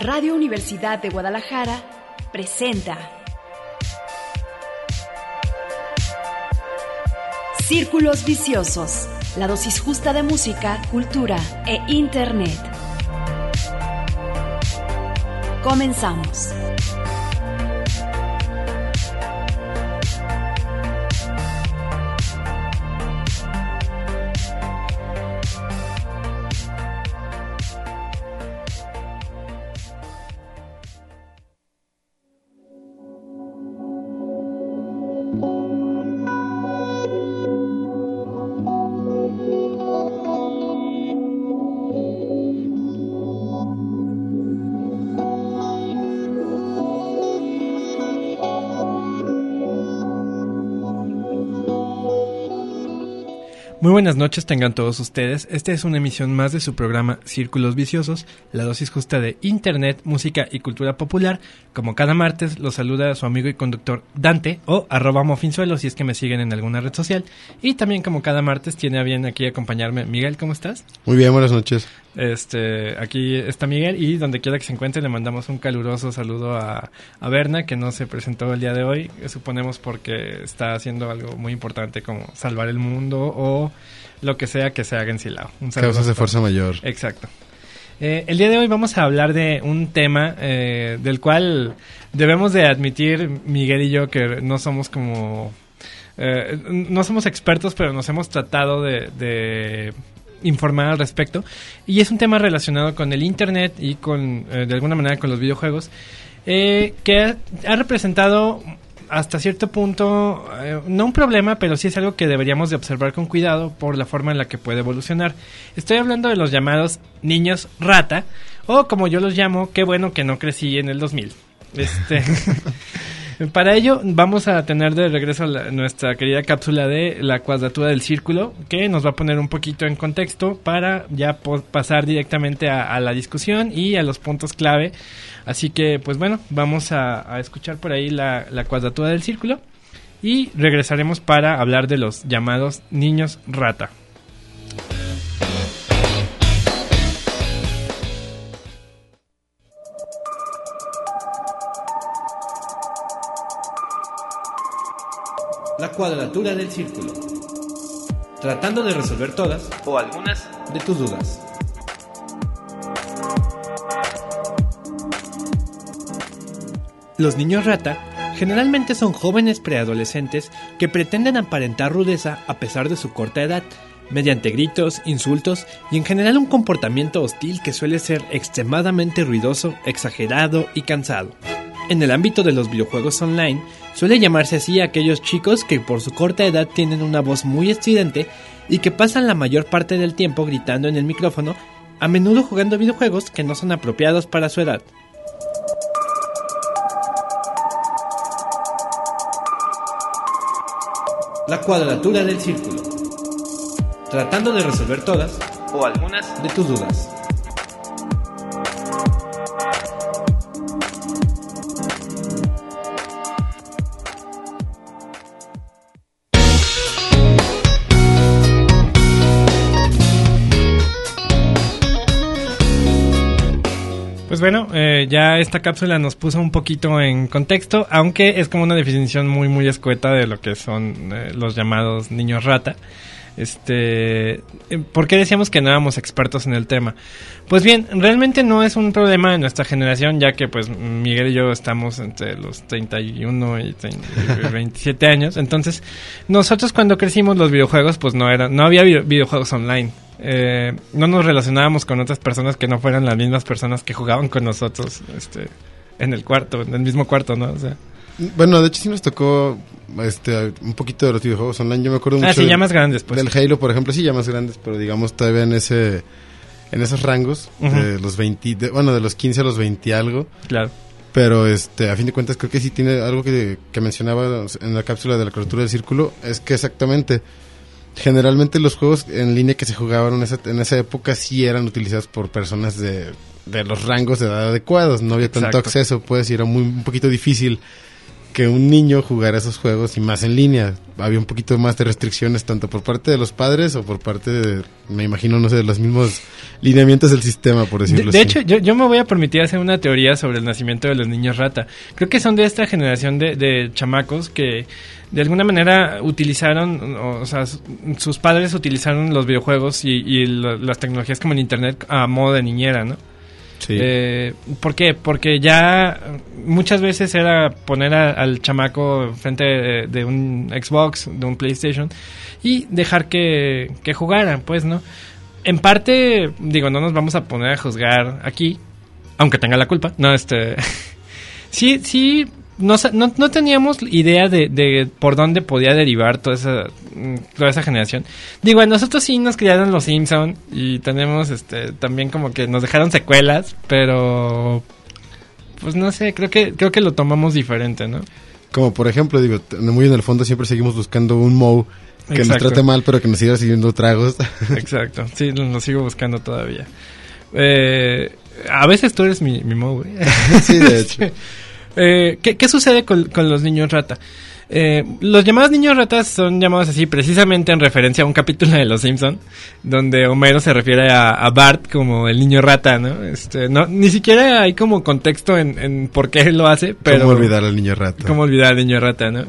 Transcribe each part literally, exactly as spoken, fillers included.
Radio Universidad de Guadalajara presenta Círculos Viciosos, la dosis justa de música, cultura e internet. Comenzamos. Muy buenas noches tengan todos ustedes. Esta es una emisión más de su programa Círculos Viciosos, la dosis justa de internet, música y cultura popular. Como cada martes, los saluda su amigo y conductor Dante o arroba mofinzuelo si es que me siguen en alguna red social. Y también como cada martes tiene a bien aquí acompañarme Miguel, ¿cómo estás? Muy bien, buenas noches. Este, aquí está Miguel y donde quiera que se encuentre le mandamos un caluroso saludo a, a Berna, que no se presentó el día de hoy, suponemos porque está haciendo algo muy importante como salvar el mundo o lo que sea que se haga en Silao. Causas de fuerza mayor. Exacto. Eh, el día de hoy vamos a hablar de un tema eh, del cual debemos de admitir Miguel y yo que no somos como... Eh, no somos expertos, pero nos hemos tratado de... de informar al respecto, y es un tema relacionado con el internet y con eh, de alguna manera con los videojuegos, eh, que ha, ha representado hasta cierto punto eh, no un problema, pero sí es algo que deberíamos de observar con cuidado por la forma en la que puede evolucionar. Estoy hablando de los llamados niños rata, o como yo los llamo, qué bueno que no crecí en el dos mil. Este Para ello vamos a tener de regreso la, nuestra querida cápsula de la cuadratura del círculo, que nos va a poner un poquito en contexto para ya po- pasar directamente a, a la discusión y a los puntos clave. Así que, pues bueno, vamos a, a escuchar por ahí la, la cuadratura del círculo y regresaremos para hablar de los llamados niños rata. La cuadratura del círculo, tratando de resolver todas o algunas de tus dudas. Los niños rata generalmente son jóvenes preadolescentes que pretenden aparentar rudeza a pesar de su corta edad, mediante gritos, insultos y en general un comportamiento hostil que suele ser extremadamente ruidoso, exagerado y cansado. En el ámbito de los videojuegos online, suele llamarse así a aquellos chicos que por su corta edad tienen una voz muy estridente y que pasan la mayor parte del tiempo gritando en el micrófono, a menudo jugando videojuegos que no son apropiados para su edad. La cuadratura del círculo, tratando de resolver todas o algunas de tus dudas. Pues bueno, eh, ya esta cápsula nos puso un poquito en contexto, aunque es como una definición muy muy escueta de lo que son eh, los llamados niños rata. Este, ¿por qué decíamos que no éramos expertos en el tema? Pues bien, realmente no es un problema de nuestra generación, ya que pues Miguel y yo estamos entre los treinta y uno y veintisiete años. Entonces, nosotros cuando crecimos los videojuegos, pues no era, no había videojuegos online. Eh, no nos relacionábamos con otras personas que no fueran las mismas personas que jugaban con nosotros, este, en el cuarto, en el mismo cuarto, ¿no? O sea, bueno, de hecho sí nos tocó este un poquito de los videojuegos online. Yo me acuerdo mucho ah, sí, del, ya más grandes, pues. Del Halo, por ejemplo, sí, ya más grandes, pero digamos todavía en ese en esos rangos, uh-huh, de los veinte, de, bueno, de los quince a los veinte algo. Claro. Pero este a fin de cuentas creo que sí tiene algo que, que mencionaba en la cápsula de la cuadratura del círculo, es que exactamente generalmente los juegos en línea que se jugaban en esa, en esa época sí eran utilizados por personas de, de los rangos de edad adecuados. No había tanto Exacto. acceso, pues, y era muy, un poquito difícil que un niño jugara esos juegos y más en línea. Había un poquito más de restricciones tanto por parte de los padres o por parte de, me imagino, no sé, de los mismos lineamientos del sistema, por decirlo de, de así. hecho, yo, yo me voy a permitir hacer una teoría sobre el nacimiento de los niños rata. Creo que son de esta generación de, de chamacos que de alguna manera utilizaron, o sea, sus padres utilizaron los videojuegos y, y lo, las tecnologías como el internet a modo de niñera, ¿no? Sí. Eh, ¿Por qué? Porque ya muchas veces era poner a, al chamaco frente de, de un Xbox, de un PlayStation y dejar que, que jugaran, pues, ¿no? En parte, digo, no nos vamos a poner a juzgar aquí, aunque tenga la culpa. No, este... sí, sí... No, no, no teníamos idea de, de por dónde podía derivar toda esa toda esa generación. Digo, a nosotros sí nos criaron los Simpson y tenemos este también como que nos dejaron secuelas, pero pues no sé, creo que creo que lo tomamos diferente, ¿no? Como por ejemplo, digo, muy en el fondo siempre seguimos buscando un Moe que Exacto. nos trate mal, pero que nos siga sirviendo tragos. Exacto, sí, lo, lo sigo buscando todavía. Eh, a veces tú eres mi, mi Moe, güey. Sí, de hecho. Eh, ¿qué, ¿Qué sucede con, con los niños rata? Eh, los llamados niños ratas son llamados así precisamente en referencia a un capítulo de Los Simpson, donde Homero se refiere a, a Bart como el niño rata, ¿no? Este, no, ni siquiera hay como contexto en, en por qué él lo hace, pero... ¿Cómo olvidar al niño rata? ¿Cómo olvidar al niño rata, no?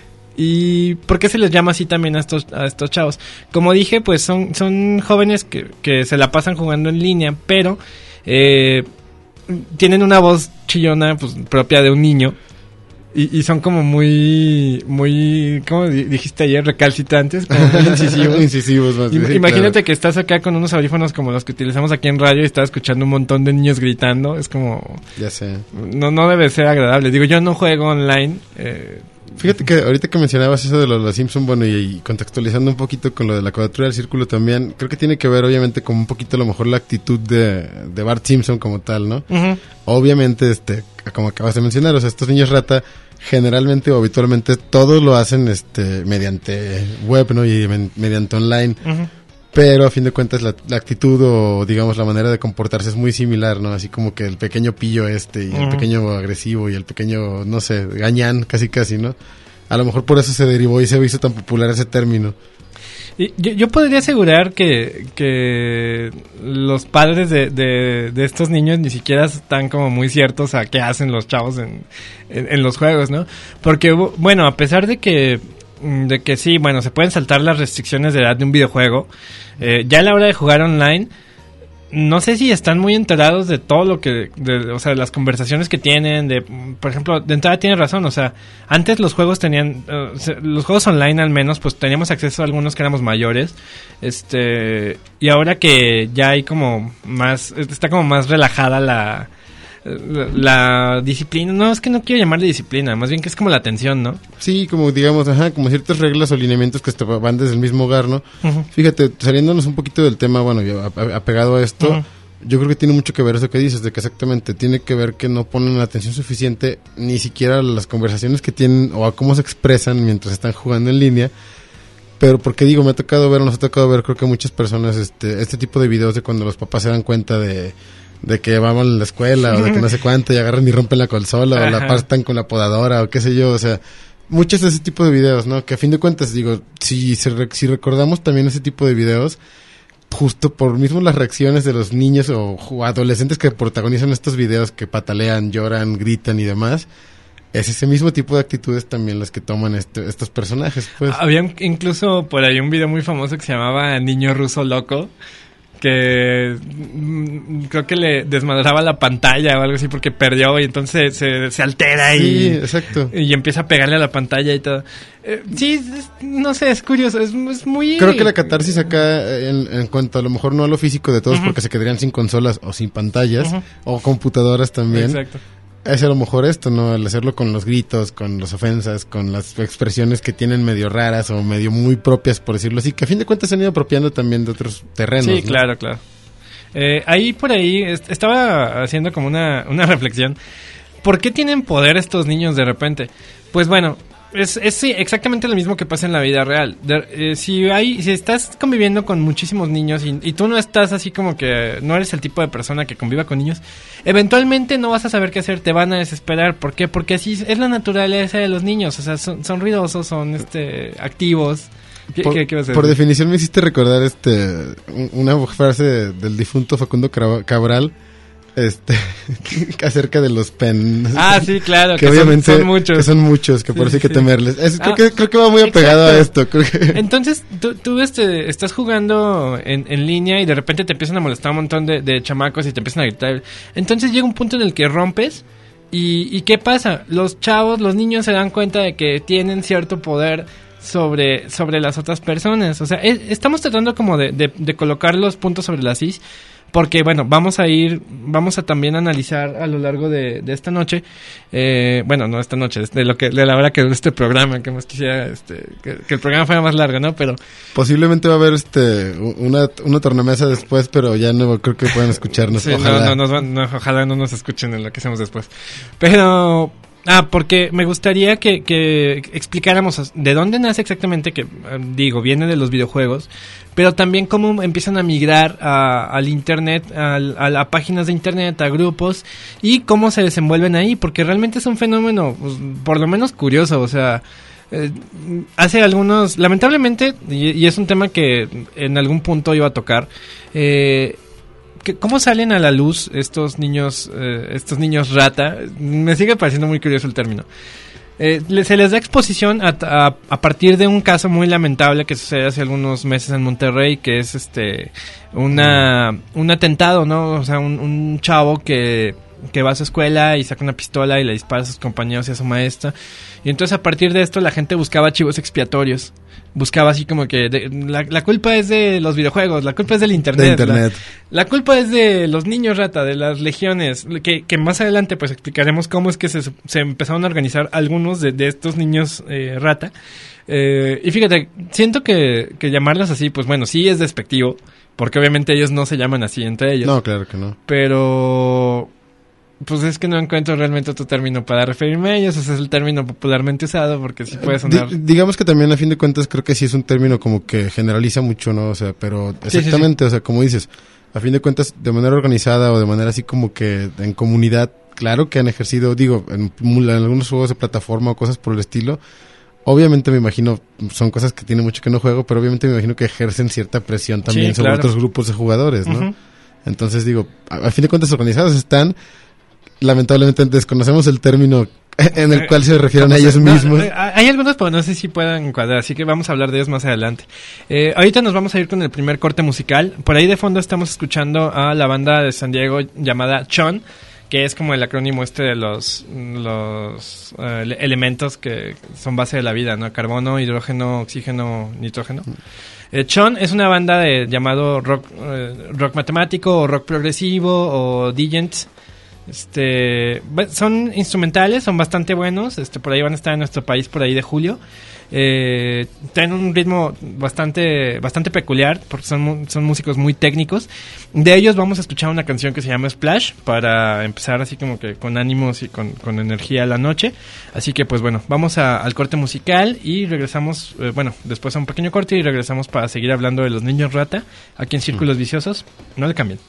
¿Y por qué se les llama así también a estos, a estos chavos? Como dije, pues son, son jóvenes que, que se la pasan jugando en línea, pero... Eh, tienen una voz chillona, pues, propia de un niño. Y, y son como muy, muy, ¿cómo dijiste ayer? Recalcitrantes, como muy incisivos. incisivos más bien, Imagínate claro. que estás acá con unos audífonos como los que utilizamos aquí en radio y estás escuchando un montón de niños gritando. Es como... Ya sé. No, no debe ser agradable. Digo, yo no juego online. Eh, Fíjate que ahorita que mencionabas eso de los, los Simpson, bueno, y, y contextualizando un poquito con lo de la cuadratura del círculo también, creo que tiene que ver obviamente con un poquito a lo mejor la actitud de, de Bart Simpson como tal, ¿no? Uh-huh. Obviamente, este, como acabas de mencionar, o sea, estos niños rata generalmente o habitualmente todos lo hacen este mediante web, ¿no? Y men, mediante online. Uh-huh. Pero a fin de cuentas la, la actitud o digamos la manera de comportarse es muy similar, ¿no? Así como que el pequeño pillo este y uh-huh. el pequeño agresivo y el pequeño, no sé, gañán casi casi, ¿no? A lo mejor por eso se derivó y se hizo tan popular ese término. Y yo, yo podría asegurar que, que los padres de, de, de estos niños ni siquiera están como muy ciertos a qué hacen los chavos en, en, en los juegos, ¿no? Porque, bueno, a pesar de que de que sí, bueno, se pueden saltar las restricciones de edad de un videojuego, eh, ya a la hora de jugar online, no sé si están muy enterados de todo lo que, de, o sea, las conversaciones que tienen, de, por ejemplo, de entrada tienes razón, o sea, antes los juegos tenían, uh, se, los juegos online al menos, pues teníamos acceso a algunos que éramos mayores, este, y ahora que ya hay como más, está como más relajada la... La, la disciplina, no, es que no quiero llamarle disciplina, más bien que es como la atención, ¿no? Sí, como digamos, ajá, como ciertas reglas o lineamientos que van desde el mismo hogar, ¿no? Uh-huh. Fíjate, saliéndonos un poquito del tema, bueno, apegado a esto, uh-huh. yo creo que tiene mucho que ver eso que dices, de que exactamente tiene que ver que no ponen la atención suficiente ni siquiera a las conversaciones que tienen o a cómo se expresan mientras están jugando en línea. Pero porque digo, me ha tocado ver, nos ha tocado ver, creo que muchas personas, este, este tipo de videos de cuando los papás se dan cuenta de... de que vamos a la escuela o de que no sé cuánto y agarran y rompen la consola Ajá. o la pastan con la podadora o qué sé yo, o sea, muchos de ese tipo de videos, ¿no? Que a fin de cuentas, digo, si, si, si recordamos también ese tipo de videos, justo por mismo las reacciones de los niños o, o adolescentes que protagonizan estos videos, que patalean, lloran, gritan y demás, es ese mismo tipo de actitudes también las que toman este, estos personajes, pues. Había incluso por ahí un video muy famoso que se llamaba Niño Ruso Loco, que mm, creo que le desmadraba la pantalla o algo así porque perdió y entonces se, se altera sí, y, exacto. y empieza a pegarle a la pantalla y todo. Eh, sí, es, no sé, es curioso, es, es muy... Creo que la catarsis acá, en, en cuanto a lo mejor no a lo físico de todos, uh-huh. porque se quedarían sin consolas o sin pantallas, uh-huh. o computadoras también. Exacto. Es a lo mejor esto, ¿no? El hacerlo con los gritos, con las ofensas, con las expresiones que tienen medio raras o medio muy propias, por decirlo así, que a fin de cuentas se han ido apropiando también de otros terrenos. Sí, ¿no? claro, claro. Eh, ahí por ahí est- estaba haciendo como una, una reflexión. ¿Por qué tienen poder estos niños de repente? Pues bueno, Es, es sí, exactamente lo mismo que pasa en la vida real. De, eh, si hay, si estás conviviendo con muchísimos niños y, y tú no estás así como que no eres el tipo de persona que conviva con niños, eventualmente no vas a saber qué hacer, te van a desesperar. ¿Por qué? Porque así es la naturaleza de los niños. O sea, son, son ruidosos, son este activos. ¿Qué, por, qué, qué vas a decir? Por definición me hiciste recordar este una frase del difunto Facundo Cabral. Este acerca de los pen ah sí claro que, que obviamente son, son muchos que son muchos que sí, por eso hay sí. que temerles es, creo ah, que creo que va muy apegado exacto. a esto creo que... Entonces tú, tú este, estás jugando en, en línea y de repente te empiezan a molestar un montón de, de chamacos y te empiezan a gritar. Entonces llega un punto en el que rompes y, y ¿qué pasa? Los chavos, los niños se dan cuenta de que tienen cierto poder sobre, sobre las otras personas. O sea, es, estamos tratando como de, de, de colocar los puntos sobre las is. Porque, bueno, vamos a ir, vamos a también analizar a lo largo de, de esta noche, eh, bueno, no esta noche, de lo que de la hora que dure este programa, que más quisiera este, que, que el programa fuera más largo, ¿no? Pero posiblemente va a haber este una, una tornamesa después, pero ya no creo que puedan escucharnos. Sí, ojalá. No, no, nos van, no, ojalá no nos escuchen en lo que hacemos después. Pero... Ah, porque me gustaría que, que explicáramos de dónde nace exactamente, que digo, viene de los videojuegos, pero también cómo empiezan a migrar a, al internet, a, a, a páginas de internet, a grupos, y cómo se desenvuelven ahí, porque realmente es un fenómeno, pues, por lo menos curioso, o sea... Eh, hace algunos, lamentablemente, y, y es un tema que en algún punto iba a tocar, eh... ¿cómo salen a la luz estos niños eh, estos niños rata? Me sigue pareciendo muy curioso el término. Eh, se les da exposición a, a, a partir de un caso muy lamentable que sucede hace algunos meses en Monterrey, que es este una un atentado, ¿no? O sea, un, un chavo que, que va a su escuela y saca una pistola y le dispara a sus compañeros y a su maestra. Y entonces a partir de esto la gente buscaba chivos expiatorios. Buscaba así como que de, la, la culpa es de los videojuegos, la culpa es del internet, de internet. La, la culpa es de los niños rata, de las legiones, que, que más adelante pues explicaremos cómo es que se, se empezaron a organizar algunos de, de estos niños eh, rata. Eh, y fíjate, siento que, que llamarlos así, pues bueno, sí es despectivo, porque obviamente ellos no se llaman así entre ellos. No, claro que no. Pero... pues es que no encuentro realmente otro término para referirme a ellos. Ese es el término popularmente usado porque sí puede sonar... D- digamos que también a fin de cuentas creo que sí es un término como que generaliza mucho, ¿no? O sea, pero exactamente, sí, sí, sí. O sea, como dices, a fin de cuentas de manera organizada o de manera así como que en comunidad, claro que han ejercido, digo, en, en algunos juegos de plataforma o cosas por el estilo. Obviamente me imagino, son cosas que tiene mucho que no juego, pero obviamente me imagino que ejercen cierta presión también sí, sobre claro. otros grupos de jugadores, ¿no? Uh-huh. Entonces digo, a, a fin de cuentas organizados están... Lamentablemente desconocemos el término en el cual se refieren a ellos no, mismos. Hay algunos, pero no sé si puedan encuadrar, así que vamos a hablar de ellos más adelante. Eh, ahorita nos vamos a ir con el primer corte musical. Por ahí de fondo estamos escuchando a la banda de San Diego llamada Chon, que es como el acrónimo este de los, los uh, elementos que son base de la vida, ¿no? Carbono, hidrógeno, oxígeno, nitrógeno. Eh, Chon es una banda de llamado rock, uh, rock matemático o rock progresivo o Digents. Este, son instrumentales, son bastante buenos. Este, por ahí van a estar en nuestro país por ahí de julio. Eh, tienen un ritmo bastante, bastante peculiar porque son, son músicos muy técnicos. De ellos vamos a escuchar una canción que se llama Splash para empezar así como que con ánimos y con, con energía a la noche. Así que pues bueno, vamos a, al corte musical y regresamos, eh, bueno, después a un pequeño corte y regresamos para seguir hablando de los niños rata aquí en Círculos Viciosos. No le cambien.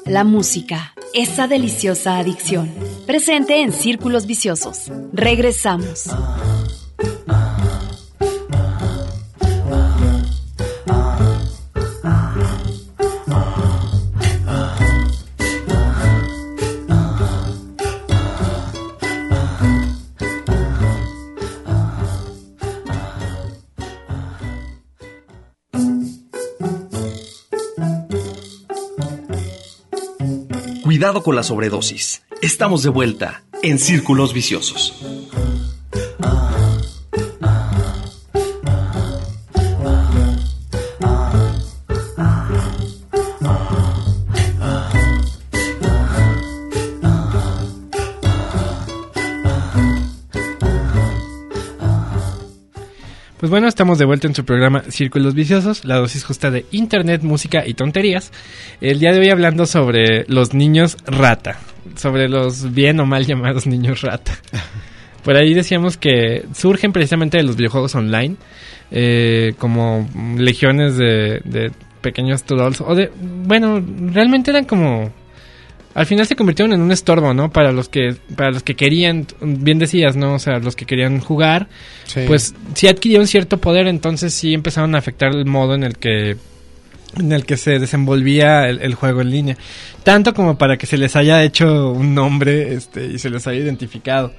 la música, esa deliciosa adicción. Presente en Círculos Viciosos. Regresamos. Cuidado con la sobredosis. Estamos de vuelta en Círculos Viciosos. Pues bueno, estamos de vuelta en su programa Círculos Viciosos, la dosis justa de internet, música y tonterías. El día de hoy hablando sobre los niños rata, sobre los bien o mal llamados niños rata. Por ahí decíamos que surgen precisamente de los videojuegos online, eh, como legiones de, de pequeños trolls, o de, bueno, realmente eran como... Al final se convirtieron en un estorbo, ¿no? Para los que para los que querían, bien decías, ¿no? O sea, los que querían jugar, sí. Pues sí adquirieron cierto poder, entonces sí empezaron a afectar el modo en el que en el que se desenvolvía el, el juego en línea. Tanto como para que se les haya hecho un nombre este y se les haya identificado.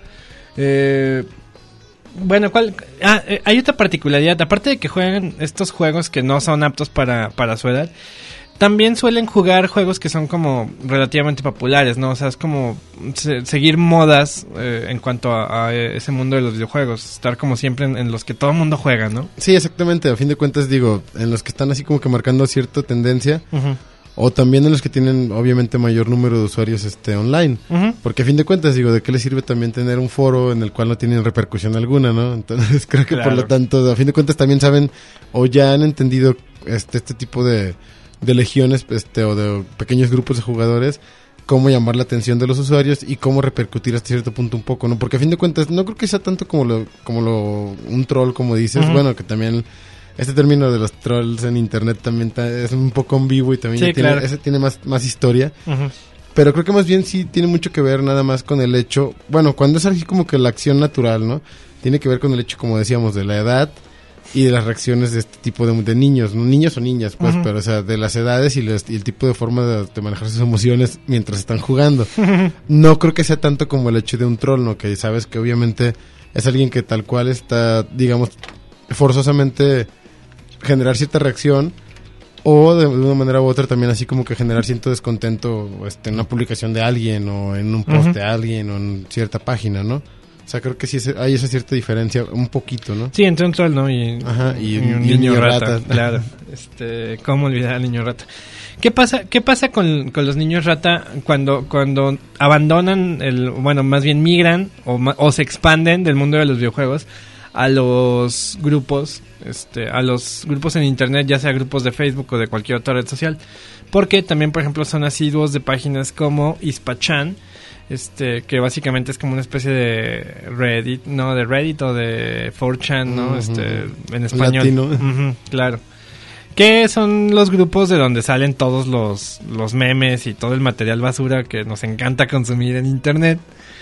Eh, bueno, ¿cuál? Ah, eh, hay otra particularidad. Aparte de que juegan estos juegos que no son aptos para, para su edad, también suelen jugar juegos que son como relativamente populares, ¿no? O sea, es como se, seguir modas eh, en cuanto a, a ese mundo de los videojuegos. Estar como siempre en, en los que todo el mundo juega, ¿no? Sí, exactamente. A fin de cuentas, digo, en los que están así como que marcando cierta tendencia. Uh-huh. O también en los que tienen, obviamente, mayor número de usuarios este online. Uh-huh. Porque a fin de cuentas, digo, ¿de qué les sirve también tener un foro en el cual no tienen repercusión alguna, no? Entonces, creo que claro. Por lo tanto, a fin de cuentas también saben o ya han entendido este, este tipo de... de legiones este o de pequeños grupos de jugadores, cómo llamar la atención de los usuarios y cómo repercutir hasta cierto punto un poco, ¿no? Porque a fin de cuentas no creo que sea tanto como lo como lo un troll, como dices, uh-huh. Bueno, que también este término de los trolls en internet también ta, es un poco ambiguo y también sí, tiene, claro. ese tiene más, más historia. Uh-huh. Pero creo que más bien sí tiene mucho que ver nada más con el hecho, bueno, cuando es así como que la acción natural, ¿no? Tiene que ver con el hecho, como decíamos, de la edad y de las reacciones de este tipo de, de niños, ¿no? Niños o niñas, pues, uh-huh. Pero o sea, de las edades y, los, y el tipo de forma de, de manejar sus emociones mientras están jugando. Uh-huh. No creo que sea tanto como el hecho de un troll, ¿no? Que sabes que obviamente es alguien que tal cual está, digamos, forzosamente generar cierta reacción o de, de una manera u otra también así como que generar cierto descontento este, en una publicación de alguien o en un post uh-huh. de alguien o en cierta página, ¿no? O sea, creo que sí hay esa cierta diferencia, un poquito, ¿no? Sí, entre un troll, ¿no? Y, Ajá, y, y un, un niño, niño rata. rata. Claro. Este, ¿cómo olvidar al niño rata? ¿Qué pasa, qué pasa con, con los niños rata cuando, cuando abandonan, el, bueno, más bien migran o, o se expanden del mundo de los videojuegos a los grupos, este, a los grupos en internet, ya sea grupos de Facebook o de cualquier otra red social? Porque también, por ejemplo, son asiduos de páginas como Ispachan, este, que básicamente es como una especie de Reddit, ¿no? De Reddit o de cuatro chan, ¿no? Uh-huh. Este, en español. Latino. Uh-huh, claro. Que son los grupos de donde salen todos los, los memes y todo el material basura que nos encanta consumir en internet.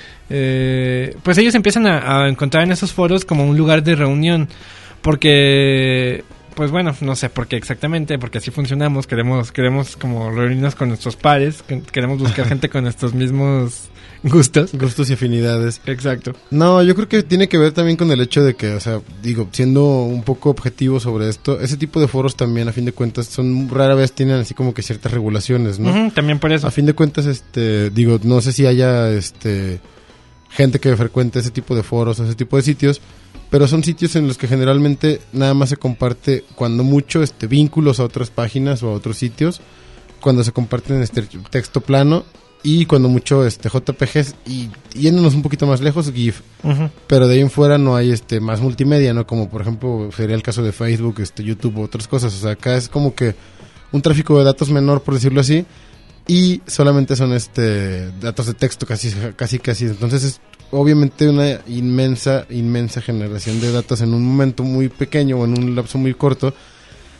Eh, pues ellos empiezan a, a encontrar en esos foros como un lugar de reunión. Porque... Pues bueno, no sé por qué exactamente, porque así funcionamos, queremos queremos como reunirnos con nuestros pares, queremos buscar gente con nuestros mismos gustos. Gustos y afinidades. Exacto. No, yo creo que tiene que ver también con el hecho de que, o sea, digo, siendo un poco objetivo sobre esto, ese tipo de foros también, a fin de cuentas, son rara vez tienen así como que ciertas regulaciones, ¿no? Uh-huh, también por eso. A fin de cuentas, este, digo, no sé si haya, este, gente que frecuente ese tipo de foros, ese tipo de sitios, pero son sitios en los que generalmente nada más se comparte, cuando mucho, este vínculos a otras páginas o a otros sitios, cuando se comparten este texto plano y cuando mucho este J P Gs y yéndonos un poquito más lejos, GIF. Uh-huh. Pero de ahí en fuera no hay este más multimedia, ¿no? Como por ejemplo sería el caso de Facebook, este YouTube u otras cosas. O sea, acá es como que un tráfico de datos menor, por decirlo así, y solamente son este datos de texto casi casi casi. Entonces es obviamente una inmensa, inmensa generación de datos en un momento muy pequeño o en un lapso muy corto,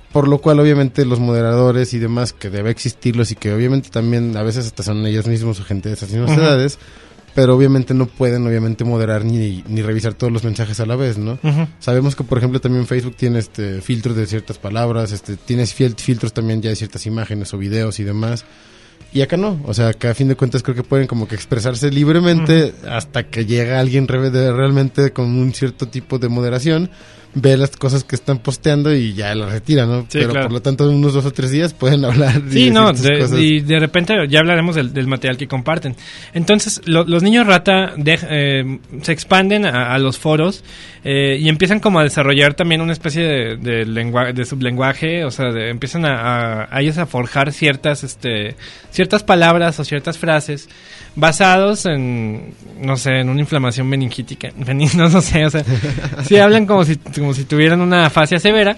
por lo cual obviamente los moderadores y demás, que debe existirlos y que obviamente también a veces hasta son ellos mismos o gente de esas mismas uh-huh. edades, pero obviamente no pueden obviamente moderar ni, ni revisar todos los mensajes a la vez, ¿no? Uh-huh. Sabemos que por ejemplo también Facebook tiene este filtros de ciertas palabras, este tienes fil- filtros también ya de ciertas imágenes o videos y demás. Y acá no, o sea, acá a fin de cuentas creo que pueden como que expresarse libremente uh-huh. hasta que llega alguien re- de, realmente con un cierto tipo de moderación, ve las cosas que están posteando y ya las retira, ¿no? Sí, pero claro. por lo tanto unos dos o tres días pueden hablar. Sí, y no, de, cosas. Y de repente ya hablaremos del, del material que comparten. Entonces, lo, los niños rata de, eh, se expanden a, a los foros eh, y empiezan como a desarrollar también una especie de, de, lengua, de sublenguaje, o sea, de, empiezan a, a, a ellos a forjar ciertas, este, ciertas palabras o ciertas frases basados en, no sé, en una inflamación meningítica, no, no sé, o sea, sí hablan como si como si tuvieran una afasia severa,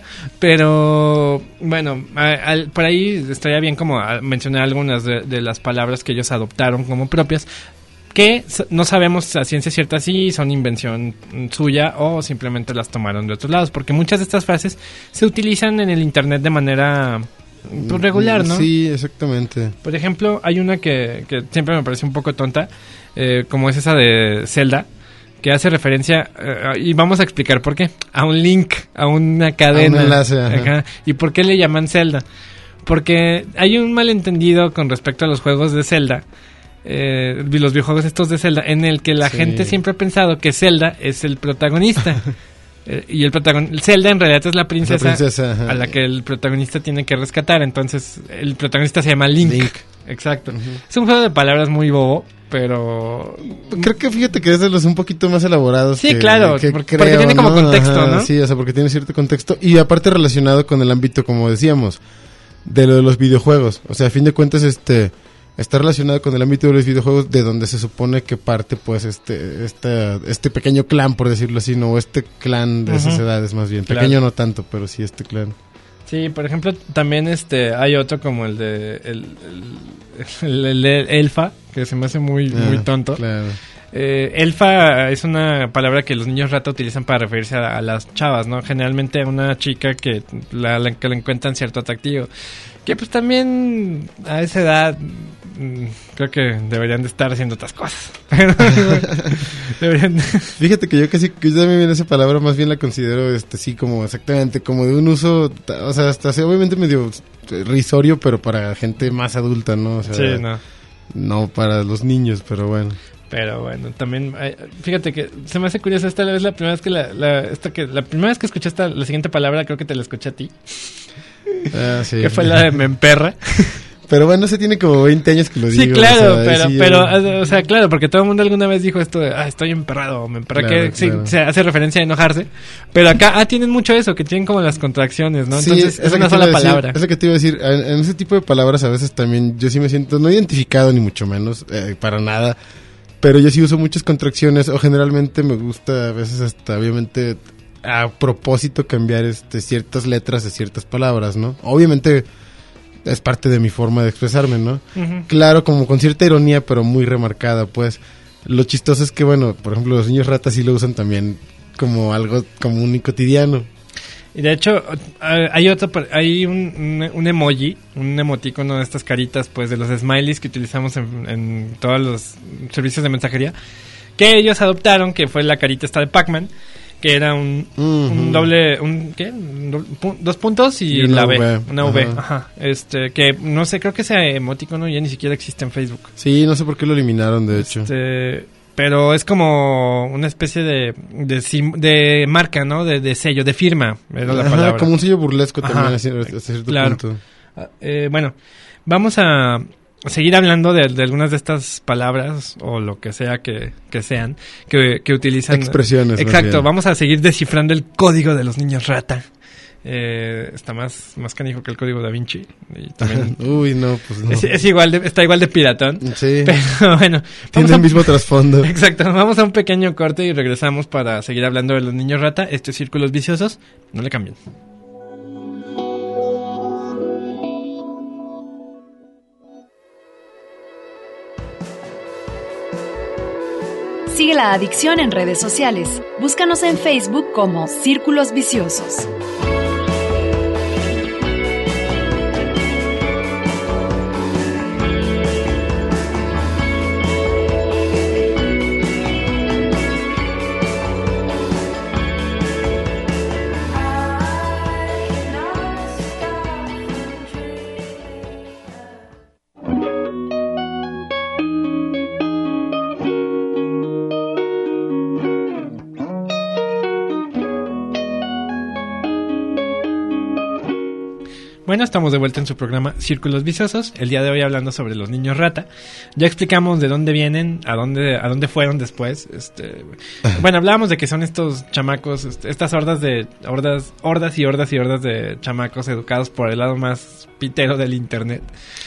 pero bueno, a, a, por ahí estaría bien como a mencionar algunas de, de las palabras que ellos adoptaron como propias, que no sabemos a ciencia cierta si son invención suya o simplemente las tomaron de otros lados, porque muchas de estas frases se utilizan en el internet de manera pues, regular, ¿no? Sí, exactamente. Por ejemplo, hay una que, que siempre me parece un poco tonta, eh, como es esa de Zelda, que hace referencia, uh, y vamos a explicar por qué, a un link, a una cadena. A un enlace, ajá. Ajá. ¿Y por qué le llaman Zelda? Porque hay un malentendido con respecto a los juegos de Zelda, eh, los videojuegos estos de Zelda, en el que la sí. gente siempre ha pensado que Zelda es el protagonista. eh, y el protagonista, Zelda en realidad es la princesa, la princesa a la que el protagonista tiene que rescatar. Entonces, el protagonista se llama Link. Link. Exacto. Uh-huh. Es un juego de palabras muy bobo, pero creo que fíjate que es de los un poquito más elaborados. Sí, que, claro, que porque, creo, porque tiene como ¿no? contexto, Ajá, ¿no? Sí, o sea, porque tiene cierto contexto y aparte relacionado con el ámbito, como decíamos, de lo de los videojuegos. O sea, a fin de cuentas, este está relacionado con el ámbito de los videojuegos, de donde se supone que parte, pues, este este este pequeño clan, por decirlo así, no, o este clan de uh-huh. esas edades más bien. Pequeño claro. no tanto, pero sí este clan. Sí, por ejemplo, también este hay otro como el de el, el, el, el de Elfa, que se me hace muy, ah, muy tonto. Claro. Eh, elfa es una palabra que los niños rata utilizan para referirse a, a las chavas, ¿no? Generalmente a una chica que la, la, que le encuentran cierto atractivo. Que pues también a esa edad mmm, creo que deberían de estar haciendo otras cosas. deberían de... Fíjate que yo casi, que yo también esa palabra más bien la considero este sí como exactamente como de un uso, o sea, hasta sí, obviamente medio risorio, pero para gente más adulta, ¿no? O sea, sí, no. No para los niños, pero bueno. Pero bueno, también eh, fíjate que se me hace curioso, esta es la primera vez que la, la esta que la primera vez que escuché esta, la siguiente palabra, creo que te la escuché a ti. Ah, sí. Que fue la de me emperra. Pero bueno, se tiene como veinte años que lo digo. Sí, claro, o sea, pero, sí, pero eh. o sea, claro, porque todo el mundo alguna vez dijo esto de, ah, estoy emperrado, me emperra, claro, que claro. Sí, se hace referencia a enojarse. Pero acá, ah, tienen mucho eso, que tienen como las contracciones, ¿no? Entonces, sí, es, es una sola palabra. Es lo que te iba a decir, en, en ese tipo de palabras a veces también yo sí me siento, no identificado ni mucho menos, eh, para nada, pero yo sí uso muchas contracciones, o generalmente me gusta a veces hasta, obviamente, a propósito cambiar este ciertas letras de ciertas palabras, ¿no? Obviamente es parte de mi forma de expresarme, ¿no? Uh-huh. Claro, como con cierta ironía, pero muy remarcada, pues. Lo chistoso es que, bueno, por ejemplo, los niños ratas sí lo usan también como algo común y cotidiano. Y de hecho, hay otro, hay un, un, un emoji, un emoticono de estas caritas, pues, de los smileys que utilizamos en, en todos los servicios de mensajería, que ellos adoptaron, que fue la carita esta de Pac-Man, que era un, uh-huh. un doble, un, ¿qué? Un doble, pu- dos puntos y, y la V, v, una V, ajá. ajá. Este, que no sé, creo que ese emoticono ya ni siquiera existe en Facebook. Sí, no sé por qué lo eliminaron, de hecho. Este, pero es como una especie de, de, sim, de marca, ¿no? De, de sello, de firma, era la ajá, palabra. Como un sello burlesco ajá. también, hasta cierto claro. punto. Eh, bueno, vamos a seguir hablando de, de algunas de estas palabras o lo que sea que, que sean que, que utilizan expresiones. Exacto, vamos a seguir descifrando el código de los niños rata. Eh, está más más canijo que el código Da Vinci y también uy no pues no. Es, es igual de, está igual de piratón. Sí. Pero bueno, tiene el a, mismo trasfondo. Exacto, vamos a un pequeño corte y regresamos para seguir hablando de los niños rata, estos círculos viciosos, no le cambien. Sigue la adicción en redes sociales. Búscanos en Facebook como Círculos Viciosos. Bueno, estamos de vuelta en su programa Círculos Viciosos. El día de hoy hablando sobre los niños rata. Ya explicamos de dónde vienen, a dónde a dónde fueron después. Este, bueno, hablábamos de que son estos chamacos, este, estas hordas de hordas, hordas y hordas y hordas de chamacos educados por el lado más pitero del internet.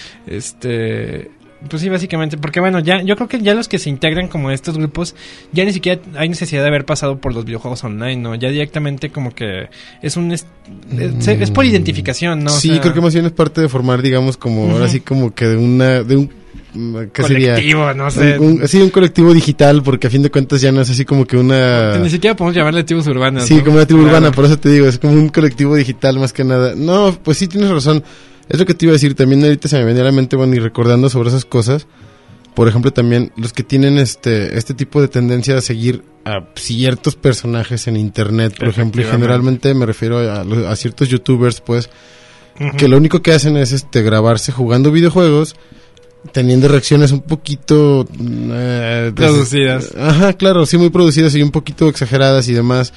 Este, pues sí, básicamente, porque bueno, ya yo creo que ya los que se integran como estos grupos, ya ni siquiera hay necesidad de haber pasado por los videojuegos online, ¿no? Ya directamente como que es un... Es, es, es por identificación, ¿no? Sí, o sea, creo que más bien es parte de formar, digamos, como, uh-huh. ahora sí como que de una... de un ¿qué colectivo, sería? No sé. Un, un, sí, un colectivo digital, porque a fin de cuentas ya no es así como que una... Ni siquiera podemos llamarle tribus urbanas, Sí, ¿no? como una tribu Claro. urbana, por eso te digo, es como un colectivo digital más que nada. No, pues sí, tienes razón. Es lo que te iba a decir, también ahorita se me venía a la mente, bueno, y recordando sobre esas cosas, por ejemplo, también los que tienen este este tipo de tendencia a seguir a ciertos personajes en internet, por ejemplo, y generalmente me refiero a, a ciertos youtubers, pues, uh-huh. que lo único que hacen es este grabarse jugando videojuegos, teniendo reacciones un poquito... Eh, producidas. Des, ajá, claro, sí, muy producidas y un poquito exageradas y demás.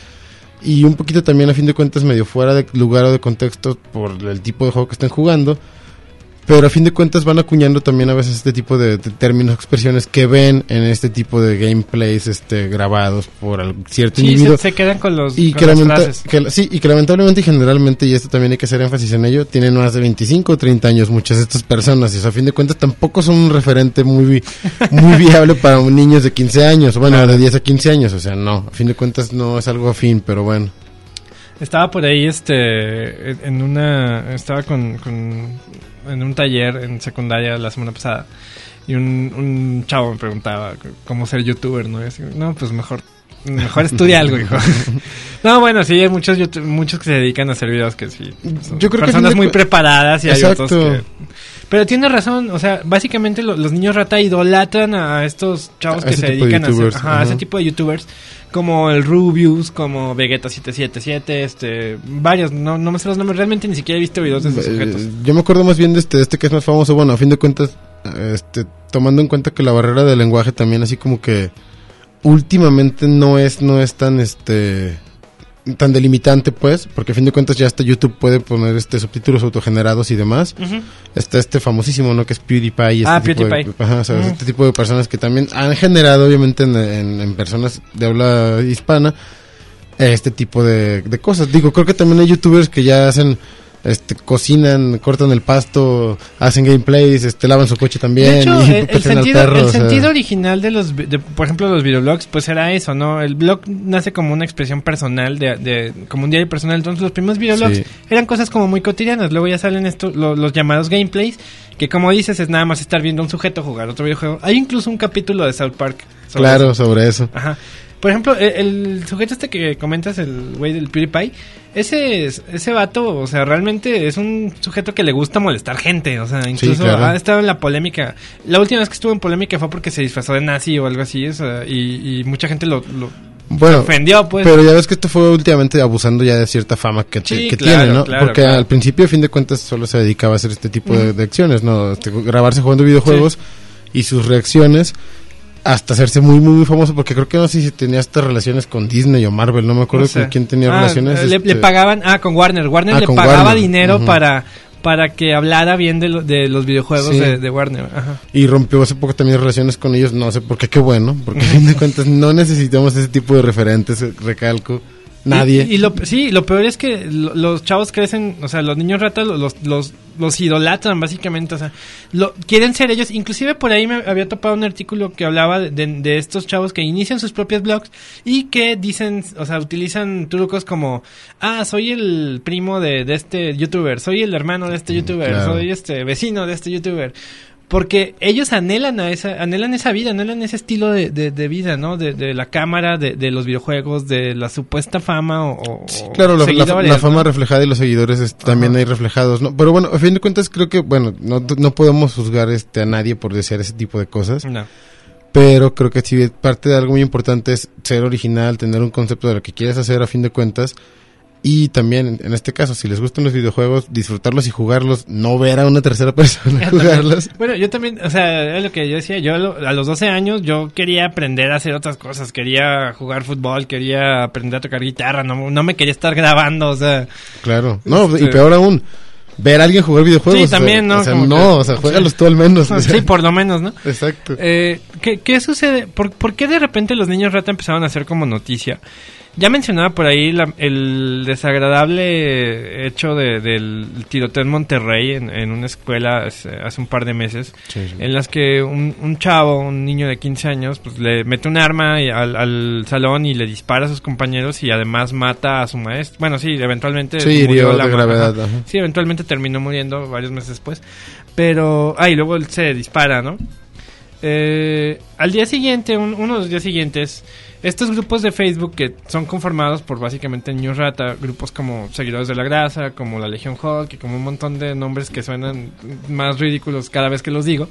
Y un poquito también, a fin de cuentas, medio fuera de lugar o de contexto por el tipo de juego que estén jugando. Pero a fin de cuentas van acuñando también a veces este tipo de, de términos, expresiones que ven en este tipo de gameplays este, grabados por algún cierto sí, individuo. Se, se quedan con los y con que, las lamenta- frases. que Sí, y que lamentablemente y generalmente, y esto también hay que hacer énfasis en ello, tienen más de veinticinco o treinta años muchas de estas personas. Y eso, a fin de cuentas tampoco son un referente muy, muy viable para niños de quince años. Bueno, claro. de diez a quince años. O sea, no, a fin de cuentas no es algo afín, pero bueno. Estaba por ahí, este, en una, estaba con, con, en un taller en secundaria la semana pasada y un, un chavo me preguntaba cómo ser youtuber, ¿no? Y así, no, pues mejor, mejor estudia algo, hijo. No, bueno, sí, hay muchos YouTube, muchos que se dedican a hacer videos que sí, son Yo creo personas que muy cu- preparadas y Exacto. hay otros que... Pero tienes razón, o sea, básicamente lo, los niños rata idolatran a estos chavos A que ese se tipo de dedican a hacer, youtubers, ajá, a ese tipo de youtubers, como el Rubius, como Vegeta siete siete siete, este, varios, no, no me sé los nombres, realmente ni siquiera he visto videos de esos Eh, sujetos. Yo me acuerdo más bien de este, de este que es más famoso, bueno, a fin de cuentas, este, tomando en cuenta que la barrera del lenguaje también así como que últimamente no es, no es tan este tan delimitante, pues, porque a fin de cuentas ya hasta YouTube puede poner este subtítulos autogenerados y demás. Uh-huh. Está este famosísimo, ¿no? Que es PewDiePie. Este Ah, tipo PewDiePie. De, ajá, o sea, Uh-huh. este tipo de personas que también han generado, obviamente, en, en, en personas de habla hispana, este tipo de, de cosas. Digo, creo que también hay youtubers que ya hacen, este, cocinan, cortan el pasto, hacen gameplays, este, lavan su coche también. De hecho, y el, el pasean al sentido, perro, el o sea. sentido original de los, vi- de, por ejemplo, los videoblogs, pues era eso, ¿no? El blog nace como una expresión personal, de, de como un diario personal. Entonces, los primeros videoblogs Sí. eran cosas como muy cotidianas. Luego ya salen estos, lo- los llamados gameplays, que como dices, es nada más estar viendo a un sujeto jugar otro videojuego. Hay incluso un capítulo de South Park sobre Claro, eso. sobre eso. Ajá. Por ejemplo, el, el sujeto este que comentas, el güey del PewDiePie, ese, ese vato, o sea, realmente es un sujeto que le gusta molestar gente, o sea, incluso claro. ha estado en la polémica. La última vez que estuvo en polémica fue porque se disfrazó de nazi o algo así, o sea, y, y mucha gente lo, lo Bueno, ofendió, pues. pero ya ves que esto fue últimamente abusando ya de cierta fama que, te- Sí, que claro, tiene, ¿no? claro, Porque claro. al principio, a fin de cuentas, solo se dedicaba a hacer este tipo de, Ujú. de acciones, ¿no? Este, grabarse jugando videojuegos y sus reacciones hasta hacerse muy, muy, muy famoso, porque creo que no sé si tenía estas relaciones con Disney o Marvel, no me acuerdo No sé. con quién tenía Ah, relaciones. Le, este, le pagaban, ah, con Warner. Warner Ah, le con pagaba Warner. dinero Ujú. para para que hablara bien de, lo- de los videojuegos Sí. de, de Warner. Ajá. Y rompió hace poco también relaciones con ellos, no sé por qué, qué bueno, porque a fin de cuentas no necesitamos ese tipo de referentes, recalco, nadie. Y, y lo, sí, lo peor es que lo- los chavos crecen, o sea, los niños ratas los, los, los idolatran básicamente, o sea, lo, quieren ser ellos. Inclusive por ahí me había topado un artículo que hablaba de, de, de estos chavos que inician sus propios blogs y que dicen, o sea, utilizan trucos como, ah, soy el primo de, de este youtuber, soy el hermano de este youtuber, claro. soy este vecino de este youtuber. Porque ellos anhelan a esa, anhelan esa vida, anhelan ese estilo de, de, de vida, ¿no? De, de la cámara, de, de los videojuegos, de la supuesta fama o, Sí, o claro, la, la, seguidores, la fama ¿no? reflejada y los seguidores este, también Ajá. hay reflejados, ¿no? Pero bueno, a fin de cuentas creo que, bueno, no, no podemos juzgar este a nadie por desear ese tipo de cosas, No. pero creo que sí, parte de algo muy importante es ser original, tener un concepto de lo que quieres hacer a fin de cuentas. Y también, en- en este caso, si les gustan los videojuegos, disfrutarlos y jugarlos, no ver a una tercera persona jugarlos. Bueno, yo también, o sea, es lo que yo decía, yo a lo- a los doce años yo quería aprender a hacer otras cosas, quería jugar fútbol, quería aprender a tocar guitarra, no, no me quería estar grabando, o sea, Claro, no, Este- y peor aún, ver a alguien jugar videojuegos. Sí, también, ¿no? O sea, Como no, que- o sea, juégalos tú al menos. o sea. Sí, por lo menos, ¿no? Exacto. Eh, ¿qué, ¿Qué sucede? ¿Por, ¿Por qué de repente los niños rata empezaron a hacer como noticia? Ya mencionaba por ahí la- el desagradable hecho de, del tiroteo en Monterrey, en, en una escuela hace, hace un par de meses, Sí, sí. en las que un, un chavo, un niño de quince años, pues le mete un arma y- al, al salón y le dispara a sus compañeros y además mata a su maestro. Bueno, sí, eventualmente Sí, murió hirió la de ma- gravedad. ajá. Ajá. Sí, eventualmente terminó muriendo varios meses después. Pero, ah, y luego él se dispara, ¿no? Eh, al día siguiente, un- uno de los días siguientes, estos grupos de Facebook que son conformados por básicamente niños rata, grupos como Seguidores de la Grasa, como la Legión Hulk, y como un montón de nombres que suenan más ridículos cada vez que los digo,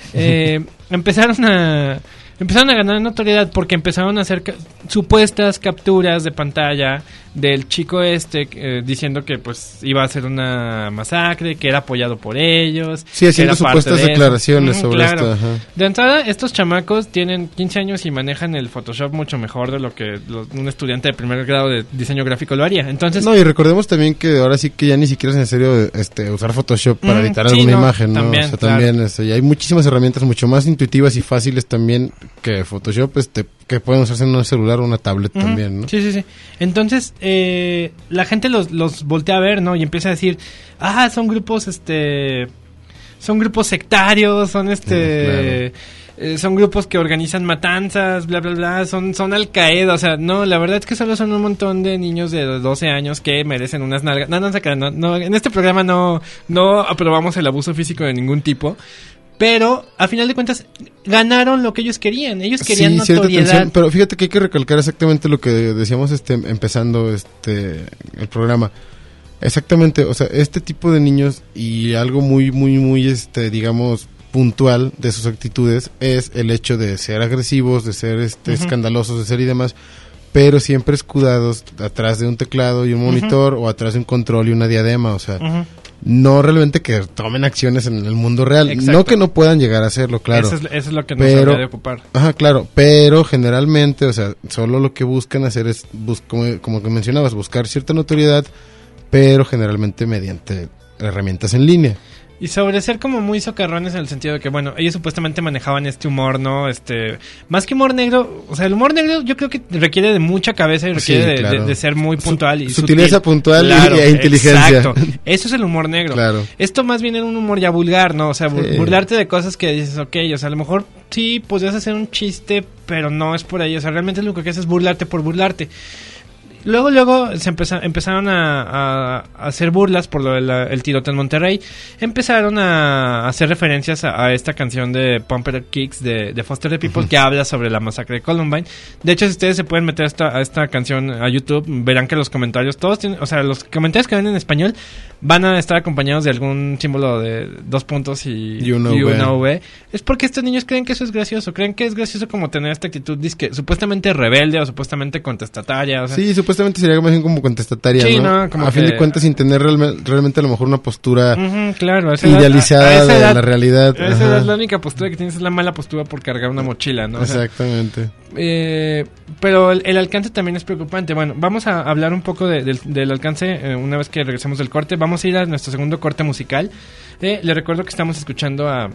eh, empezaron a empezaron a ganar notoriedad porque empezaron a hacer ca- supuestas capturas de pantalla del chico este eh, diciendo que pues iba a hacer una masacre, que era apoyado por ellos. Sí, haciendo que era parte supuestas de eso. declaraciones Ujú, sobre claro. esto. Ajá. De entrada, estos chamacos tienen quince años y manejan el Photoshop mucho mejor de lo que lo- un estudiante de primer grado de diseño gráfico lo haría. Entonces, No, y recordemos también que ahora sí que ya ni siquiera es necesario este, usar Photoshop para Mm, editar sí, alguna no, imagen, ¿no? también, o sea, claro. también este, y hay muchísimas herramientas mucho más intuitivas y fáciles también que Photoshop, este, que pueden usarse en un celular o una tablet ujú, también, ¿no? sí, sí, sí. Entonces, eh, la gente los, los voltea a ver, ¿no? Y empieza a decir, ah, son grupos, este... Son grupos sectarios, son este... eh, son grupos que organizan matanzas, bla, bla, bla, son, son Al Qaeda, o sea, no, la verdad es que solo son un montón de niños de doce años que merecen unas nalgas. No, no, se crean, no, no, en este programa no, no aprobamos el abuso físico de ningún tipo, pero a final de cuentas ganaron lo que ellos querían, ellos querían Sí, cierta notoriedad. tensión, pero fíjate que hay que recalcar exactamente lo que decíamos este empezando este el programa. Exactamente, o sea, este tipo de niños y algo muy muy muy este digamos puntual de sus actitudes es el hecho de ser agresivos, de ser este Ujú. escandalosos, de ser y demás, pero siempre escudados atrás de un teclado y un monitor o atrás de un control y una diadema, o sea, Ujú. no realmente que tomen acciones en el mundo real, Exacto. no que no puedan llegar a hacerlo, claro. Eso es, eso es lo que nos Pero- debería de ocupar. Ajá, claro, pero generalmente, o sea, solo lo que buscan hacer es, bus como, como que mencionabas, buscar cierta notoriedad, pero generalmente mediante herramientas en línea. Y sobre ser como muy socarrones en el sentido de que, bueno, ellos supuestamente manejaban este humor, ¿no? Este, más que humor negro, o sea, el humor negro yo creo que requiere de mucha cabeza y requiere Sí, de- claro. de, de ser muy puntual y Sutileza sutil. puntual y- Claro, e inteligencia. Exacto. Eso es el humor negro. Claro. Esto más bien era un humor ya vulgar, ¿no? O sea, bur- Sí. burlarte de cosas que dices, ok, o sea, a lo mejor sí podrías hacer un chiste, pero no es por ahí. O sea, realmente lo que haces es burlarte por burlarte. Luego, luego se empeza- empezaron a, a- a hacer burlas por lo del el tiroteo en Monterrey. Empezaron a hacer referencias a, a esta canción de Pumper Kicks de, de Foster the People, que habla sobre la masacre de Columbine. De hecho, si ustedes se pueden meter a esta, a esta canción a YouTube, verán que los comentarios, todos tienen, o sea, los comentarios que ven en español van a estar acompañados de algún símbolo de dos puntos y, Y una V. V. Es porque estos niños creen que eso es gracioso, creen que es gracioso como tener esta actitud disque, supuestamente rebelde o supuestamente contestataria. O sea, Sí, supuestamente sería más bien como contestataria, Sí, ¿no? ¿no? Como a fin que- de cuentas, sin tener realme- realmente a lo mejor una postura ujú, claro, a esa edad- idealizada a- a esa de edad- la realidad. a esa Ajá. edad la única postura que tienes es la mala postura por cargar una mochila, ¿no? O sea, Exactamente. eh, pero el, el alcance también es preocupante. Bueno, vamos a hablar un poco de- del, del alcance eh, una vez que regresemos del corte. Vamos a ir a nuestro segundo corte musical. Eh, le recuerdo que estamos escuchando a,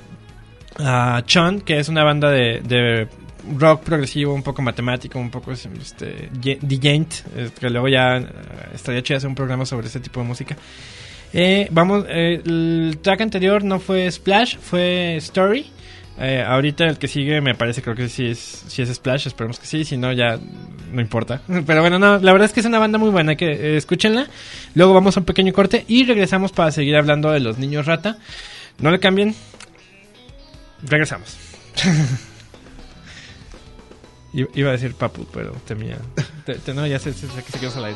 a Chun, que es una banda de, de rock progresivo, un poco matemático, un poco este, ye- digent, eh, que luego ya eh, estaría chido hacer un programa sobre este tipo de música. Eh, vamos, eh, el track anterior no fue Splash, fue Story. Eh, ahorita el que sigue me parece, creo que sí es, sí es Splash, esperemos que sí, si no ya no importa. Pero bueno, no, la verdad es que es una banda muy buena, que eh, escúchenla. Luego vamos a un pequeño corte y regresamos para seguir hablando de los niños rata. No le cambien. Regresamos. I- Iba a decir papu, pero temía. Te, te- no, ya sé, sé, sé que se quedó al aire.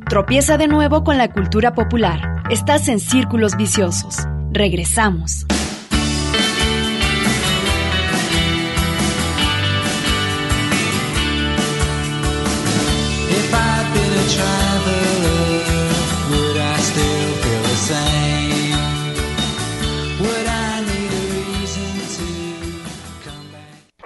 Tropieza de nuevo con la cultura popular. Estás en Círculos Viciosos. Regresamos. If I'd been a traveler, would I still feel the same? Would I need a reason to come back?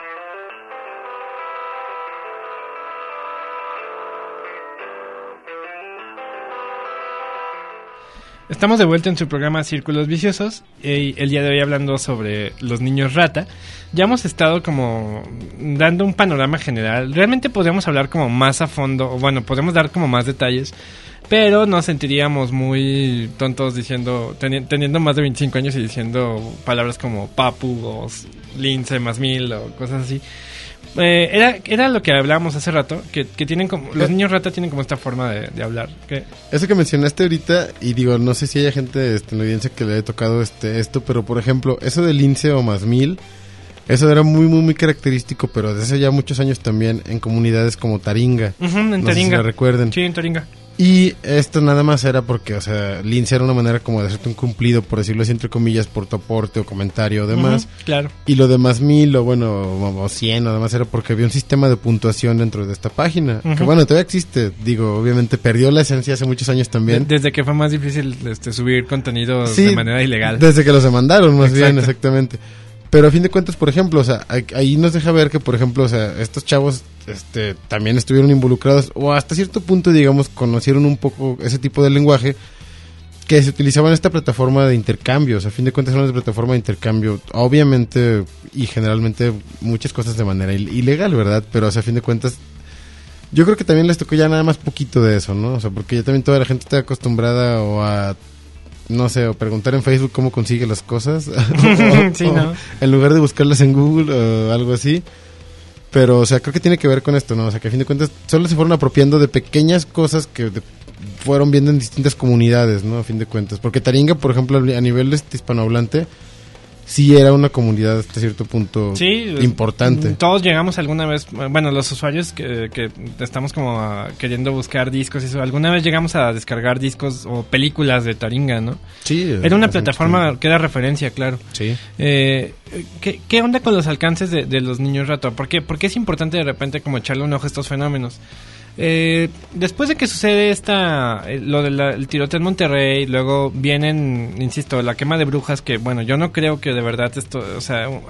Estamos de vuelta en su programa Círculos Viciosos y el día de hoy hablando sobre los niños rata. Ya hemos estado como dando un panorama general. Realmente podríamos hablar como más a fondo, o bueno, podemos dar como más detalles, pero nos sentiríamos muy tontos diciendo, teni- teniendo más de veinticinco años y diciendo palabras como papu o lince más mil o cosas así. Eh, era, era lo que hablábamos hace rato, que, que tienen como, los niños rata tienen como esta forma de, de hablar. Que, Eso que mencionaste ahorita, y digo, no sé si haya gente este, en la audiencia que le haya tocado este esto, pero por ejemplo, eso de lince o más mil, eso era muy, muy, muy característico, pero desde hace ya muchos años también en comunidades como Taringa. uh-huh, en no Taringa. sé si la recuerden. Sí, en Taringa. Y esto nada más era porque, o sea, lince era una manera como de hacerte un cumplido, por decirlo así, entre comillas, por tu aporte o comentario o demás. Uh-huh, claro. Y lo de más mil o bueno, o cien o demás era porque había un sistema de puntuación dentro de esta página. Uh-huh. Que bueno, todavía existe. Digo, obviamente perdió la esencia hace muchos años también. Desde que fue más difícil este, subir contenido Sí, de manera ilegal. Desde que los demandaron, más Exacto. bien, exactamente. Pero a fin de cuentas, por ejemplo, o sea, ahí- ahí nos deja ver que, por ejemplo, o sea, estos chavos este, también estuvieron involucrados, o hasta cierto punto, digamos, conocieron un poco ese tipo de lenguaje que se utilizaba en esta plataforma de intercambios. A fin de cuentas, es una plataforma de intercambio, obviamente, y generalmente, muchas cosas de manera il- ilegal, ¿verdad? Pero, o sea, a fin de cuentas, yo creo que también les tocó ya nada más poquito de eso, ¿no? O sea, porque ya también toda la gente está acostumbrada o a... no sé, o preguntar en Facebook cómo consigue las cosas. o, Sí, o ¿no? en lugar de buscarlas en Google o algo así. Pero, o sea, creo que tiene que ver con esto, ¿no? O sea, que a fin de cuentas solo se fueron apropiando de pequeñas cosas que de- fueron viendo en distintas comunidades, ¿no? A fin de cuentas. Porque Taringa, por ejemplo, a nivel este hispanohablante, sí era una comunidad hasta cierto punto Sí, importante. Todos llegamos alguna vez, bueno, los usuarios que, que estamos como ah, queriendo buscar discos y eso, alguna vez llegamos a descargar discos o películas de Taringa, ¿no? Sí. Era una hace mucho plataforma tiempo. que era referencia, claro. Sí. Eh, ¿qué, ¿Qué onda con los alcances de, de los niños rata? ¿Por qué, ¿Por qué es importante de repente como echarle un ojo a estos fenómenos? Eh, después de que sucede esta eh, lo del tiroteo en Monterrey, luego vienen, insisto, la quema de brujas, que bueno, yo no creo que de verdad esto, o sea, uh,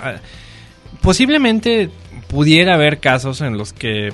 posiblemente pudiera haber casos en los que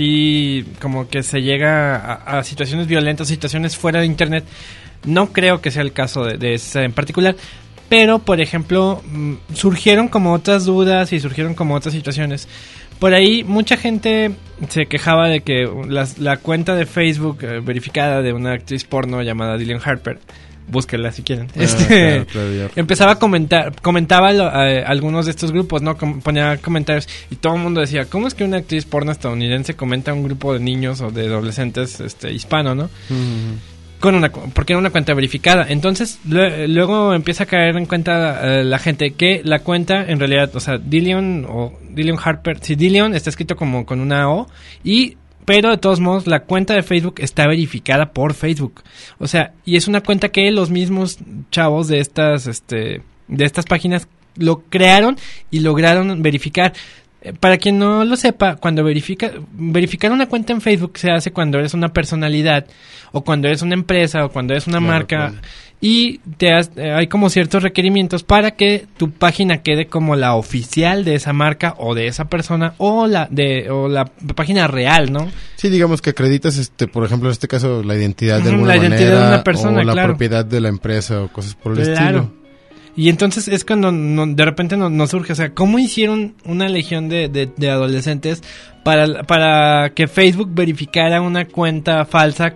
sí, como que se llega a, a situaciones violentas, situaciones fuera de internet. No creo que sea el caso de, de ese en particular. Pero, por ejemplo, mm, surgieron como otras dudas y surgieron como otras situaciones. Por ahí mucha gente se quejaba de que las, la cuenta de Facebook eh, verificada de una actriz porno llamada Dillian Harper, búsquenla si quieren, Ah, este, claro, claro, ya. empezaba a comentar, comentaba lo, eh, algunos de estos grupos, ¿no? Com- ponía comentarios y todo el mundo decía, ¿cómo es que una actriz porno estadounidense comenta a un grupo de niños o de adolescentes este, hispano, ¿no? Mm. Con una cu- porque era una cuenta verificada. Entonces lue- luego empieza a caer en cuenta eh, la gente que la cuenta en realidad, o sea, Dillian o Dillian Harper, si Dillian está escrito como con una O, y pero de todos modos la cuenta de Facebook está verificada por Facebook. O sea, y es una cuenta que los mismos chavos de estas este de estas páginas lo crearon y lograron verificar. Eh, Para quien no lo sepa, cuando verifica verificar una cuenta en Facebook se hace cuando eres una personalidad o cuando eres una empresa o cuando eres una Claro, marca, claro. y te has- eh, hay como ciertos requerimientos para que tu página quede como la oficial de esa marca o de esa persona o la de o la página real, ¿no? Sí, digamos que acreditas, este, por ejemplo, en este caso, la identidad de Ujú, alguna la identidad manera, de una persona, o la claro. propiedad de la empresa o cosas por el Claro. estilo. Y entonces es cuando no- de repente nos no surge, o sea, ¿cómo hicieron una legión de, de, de adolescentes para, para que Facebook verificara una cuenta falsa?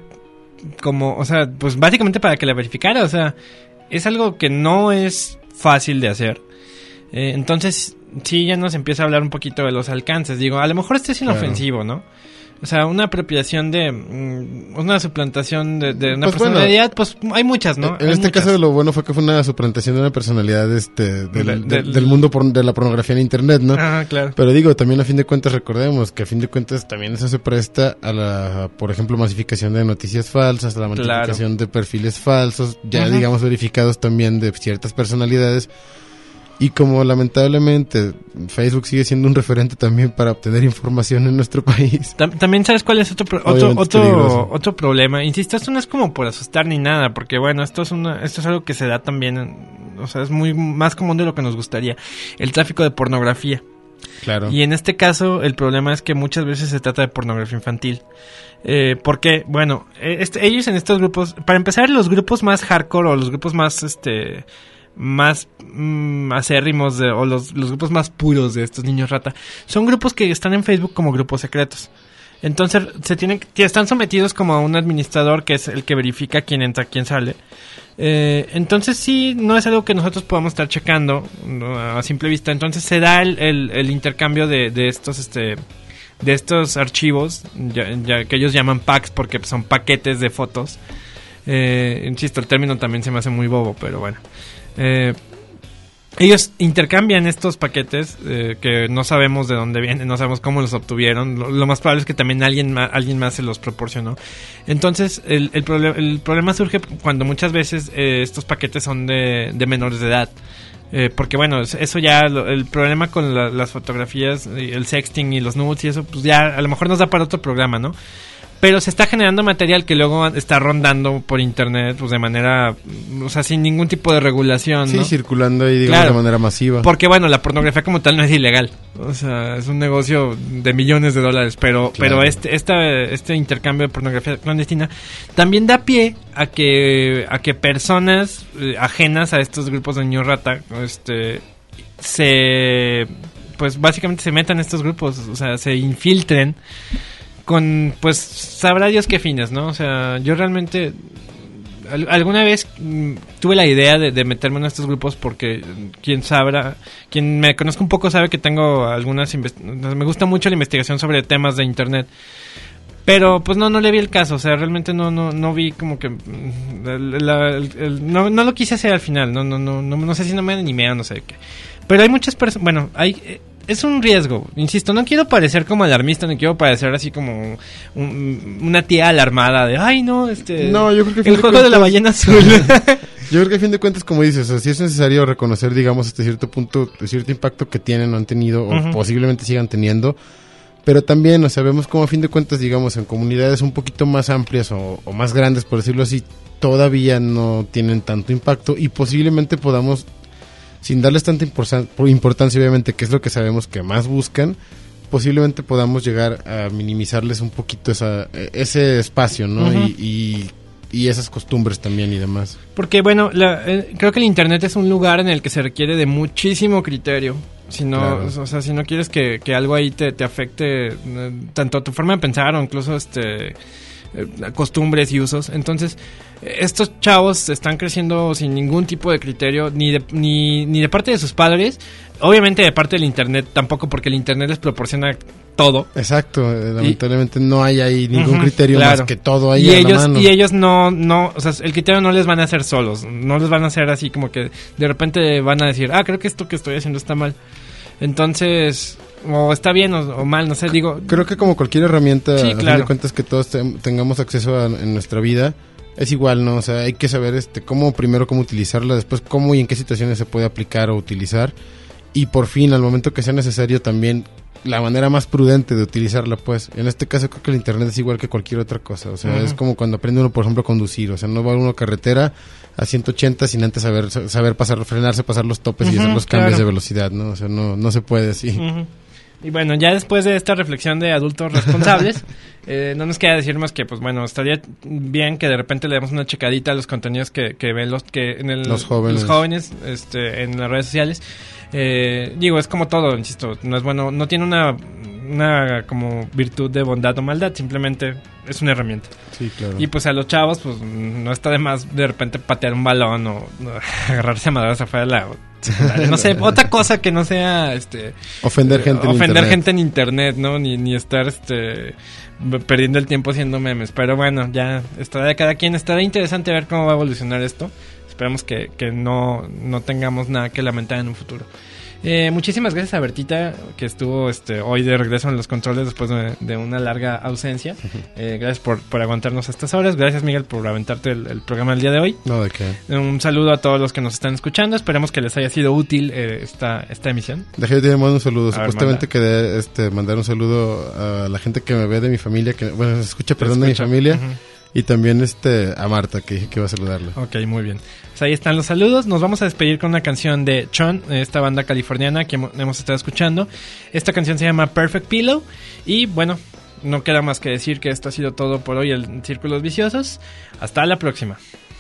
Como, o sea, pues básicamente para que la verificara, o sea, es algo que no es fácil de hacer. Eh, entonces, sí, ya nos empieza a hablar un poquito de los alcances. Digo, a lo mejor este es Claro. inofensivo, ¿no? O sea, una apropiación de... mm, una suplantación de, de una Pues bueno, personalidad, pues hay muchas, ¿no? En Hay este muchas. caso lo bueno fue que fue una suplantación de una personalidad este del, De- del- del- del mundo por- de la pornografía en internet, ¿no? Ah, claro. Pero digo, también a fin de cuentas recordemos que a fin de cuentas también eso se presta a la, por ejemplo, masificación de noticias falsas, a la Claro. masificación de perfiles falsos, ya Ajá. digamos verificados también de ciertas personalidades. Y como lamentablemente Facebook sigue siendo un referente también para obtener información en nuestro país. Tam- También sabes cuál es otro pro- otro Obviamente es otro peligroso. otro problema. Insisto, esto no es como por asustar ni nada, porque bueno, esto es una esto es algo que se da también, en- o sea, es muy más común de lo que nos gustaría. El tráfico de pornografía. Claro. Y en este caso el problema es que muchas veces se trata de pornografía infantil. Eh, porque, bueno, eh, este, ellos en estos grupos, para empezar, los grupos más hardcore o los grupos más, este, más mm, acérrimos de, o los, los grupos más puros de estos niños rata, son grupos que están en Facebook como grupos secretos. Entonces se tienen, que están sometidos como a un administrador que es el que verifica quién entra, quién sale. Eh, entonces sí, no es algo que nosotros podamos estar checando, ¿no?, a simple vista. Entonces se da el, el, el intercambio de, de estos, este, de estos archivos, ya, ya que ellos llaman packs porque son paquetes de fotos. Eh, insisto, el término también se me hace muy bobo, pero bueno. Eh, ellos intercambian estos paquetes eh, que no sabemos de dónde vienen, no sabemos cómo los obtuvieron. Lo, lo más probable es que también alguien más, alguien más se los proporcionó. Entonces, el, el, proble- el problema surge cuando muchas veces eh, estos paquetes son de, de menores de edad. Eh, porque bueno, es- eso ya, lo- el problema con la- las fotografías, y el sexting y los nudes y eso, pues ya a lo mejor nos da para otro programa, ¿no? Pero se está generando material que luego está rondando por internet, pues de manera, o sea, sin ningún tipo de regulación, Sí, ¿no? circulando ahí, digamos, Claro. de manera masiva. Porque bueno, la pornografía como tal no es ilegal. O sea, es un negocio de millones de dólares. Pero, Claro. pero este, esta, este intercambio de pornografía clandestina también da pie a que, a que personas eh, ajenas a estos grupos de niños rata, este, se, pues básicamente se metan en estos grupos, o sea, se infiltren con, pues, sabrá Dios qué fines, ¿no? O sea, yo realmente al- alguna vez mm, tuve la idea de, de meterme en estos grupos porque mm, quien sabrá, quien me conozca un poco sabe que tengo algunas invest- me gusta mucho la investigación sobre temas de internet. Pero pues no no le vi el caso, o sea, realmente no no no vi como que mm, el- la- el- el- no no lo quise hacer al final, no no no no, no sé si no me animé o no sé qué. Pero hay muchas personas, bueno, hay eh, es un riesgo, insisto, no quiero parecer como alarmista, no quiero parecer así como un- una tía alarmada de, ay no, este, No, yo creo que a fin el de juego de la cuentas- ballena azul. Yo creo que a fin de cuentas, como dices, o sea, sí es necesario reconocer, digamos, hasta cierto punto, cierto impacto que tienen o han tenido, o Ujú. posiblemente sigan teniendo. Pero también, o sea, vemos como a fin de cuentas, digamos, en comunidades un poquito más amplias o, o más grandes, por decirlo así, todavía no tienen tanto impacto y posiblemente podamos, sin darles tanta importan- por importancia, obviamente, que es lo que sabemos que más buscan, posiblemente podamos llegar a minimizarles un poquito esa, e- ese espacio, ¿no? Ujú. y, y, y esas costumbres también y demás. Porque bueno, la- eh, creo que el internet es un lugar en el que se requiere de muchísimo criterio. Si no, Claro. o sea, si no quieres que, que algo ahí te, te afecte eh, tanto a tu forma de pensar o incluso este eh, costumbres y usos. Entonces, eh, estos chavos están creciendo sin ningún tipo de criterio, ni de, ni, ni de parte de sus padres, obviamente de parte del internet tampoco, porque el internet les proporciona todo. Exacto, eh, lamentablemente no hay ahí ningún Ujú, criterio claro. más que todo ahí y a la ellos mano. y ellos no no o sea, el criterio no les van a hacer solos, no les van a hacer así como que de repente van a decir, ah, creo que esto que estoy haciendo está mal, entonces o está bien o, o mal, no sé, digo, Creo que como cualquier herramienta, Sí, a fin claro. de cuentas que todos te- tengamos acceso a, en nuestra vida, es igual, ¿no? O sea, hay que saber este cómo, primero cómo utilizarla, después cómo y en qué situaciones se puede aplicar o utilizar, y por fin, al momento que sea necesario también, la manera más prudente de utilizarla, pues. En este caso creo que el internet es igual que cualquier otra cosa, o sea, Ujú. es como cuando aprende uno, por ejemplo, a conducir, o sea, no va uno a carretera a ciento ochenta sin antes saber saber pasar, frenarse, pasar los topes y Ujú, hacer los cambios claro. de velocidad, ¿no? O sea, no, no se puede así. ujú. Y bueno, ya después de esta reflexión de adultos responsables, eh, no nos queda decir más que, pues bueno, estaría bien que de repente le demos una checadita a los contenidos que, que ven los que en el, Los jóvenes. los jóvenes, este, en las redes sociales. Eh, digo, es como todo, insisto, no es bueno, no tiene una, una como virtud de bondad o maldad, simplemente es una herramienta. Sí, claro. Y pues a los chavos, pues no está de más de repente patear un balón o no, agarrarse a madrazos afuera de la, secundaria. No sé, otra cosa que no sea este Ofender gente en ofender internet. gente en internet, ¿no? Ni, ni estar este perdiendo el tiempo haciendo memes. Pero bueno, ya estará de cada quien. Estará interesante ver cómo va a evolucionar esto. Esperemos que, que no, no tengamos nada que lamentar en un futuro. Eh, muchísimas gracias a Bertita, que estuvo este hoy de regreso en los controles después de, de una larga ausencia. Eh, gracias por, por aguantarnos a estas horas. Gracias, Miguel, por aventarte el, el programa del día de hoy. No, de qué. Un saludo a todos los que nos están escuchando. Esperemos que les haya sido útil eh, esta, esta emisión. Déjame te mando un saludo. A ver, Supuestamente manda. quería este, mandar un saludo a la gente que me ve de mi familia, que bueno, se escucha, perdón, de mi escucha. familia. Ujú. Y también este a Marta, que dije que iba a saludarla. Ok, muy bien. Pues ahí están los saludos. Nos vamos a despedir con una canción de Chon, esta banda californiana que hemos, hemos estado escuchando. Esta canción se llama Perfect Pillow. Y bueno, no queda más que decir que esto ha sido todo por hoy en Círculos Viciosos. Hasta la próxima.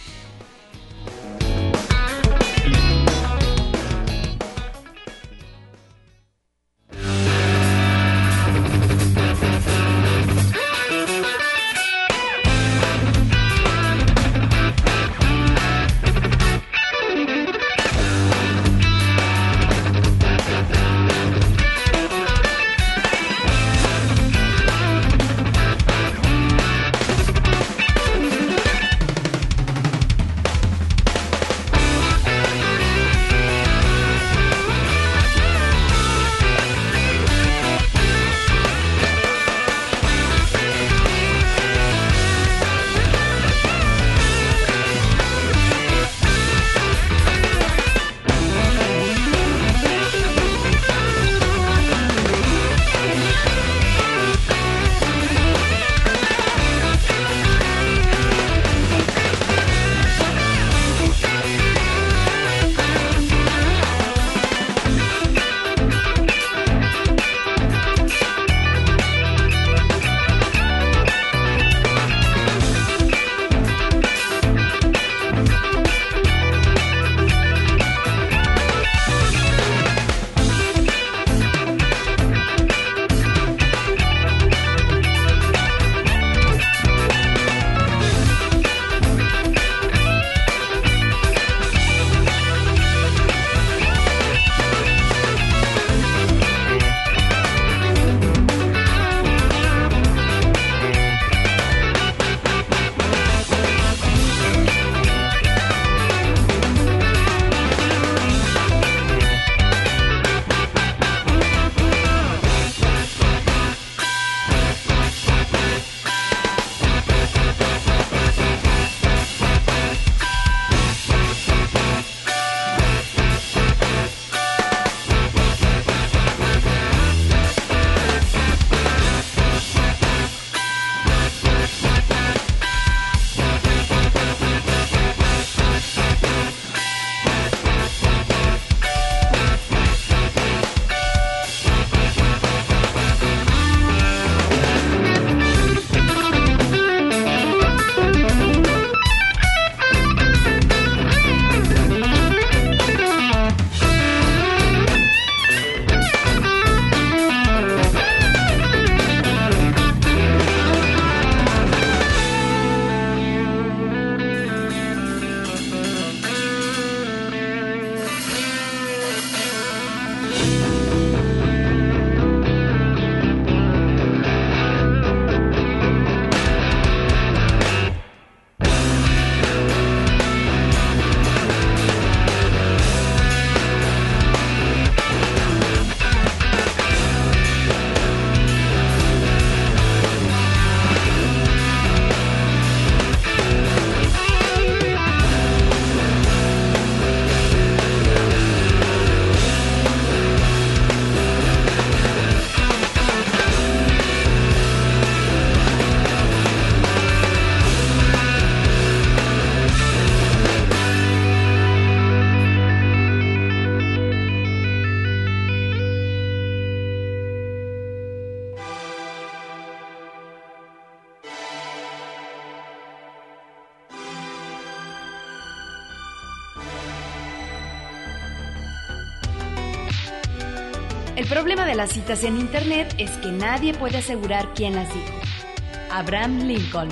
El problema de las citas en Internet es que nadie puede asegurar quién las dijo. Abraham Lincoln.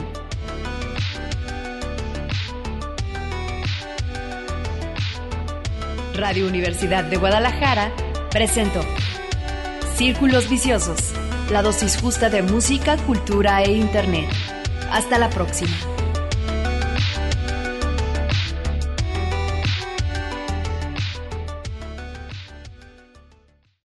Radio Universidad de Guadalajara presentó Círculos Viciosos, la dosis justa de música, cultura e internet. Hasta la próxima.